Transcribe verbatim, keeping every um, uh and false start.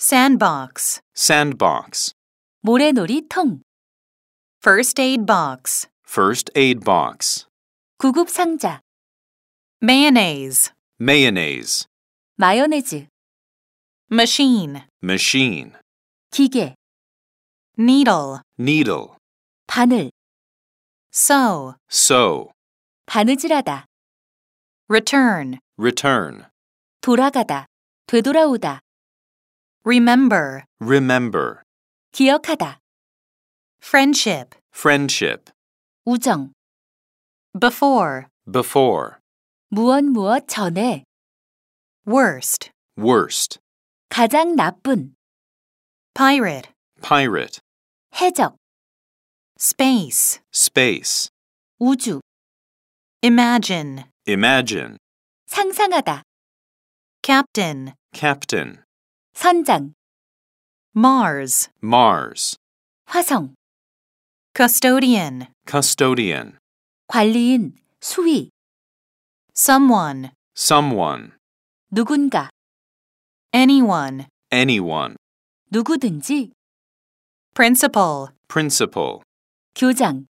sandbox, sandbox, 모래놀이통, first aid box, first aid box, 구급상자, mayonnaise, mayonnaise, 마요네즈, machine, machine, 기계, needle, needle, 바늘, sew, sew, 바느질하다, return, return, 돌아가다, 되돌아오다, remember, remember, 기억하다, friendship, friendship, 우정, before, before, 무엇 무엇 전에, worst, worst, 가장 나쁜, pirate, pirate, 해적, space, space, 우주, imagine, imagine, 상상하다, captain, captain, 선장, Mars, Mars, 화성, custodian, custodian, 관리인, 수위, someone, someone, 누군가, anyone, anyone, 누구든지, principal, principal, 교장,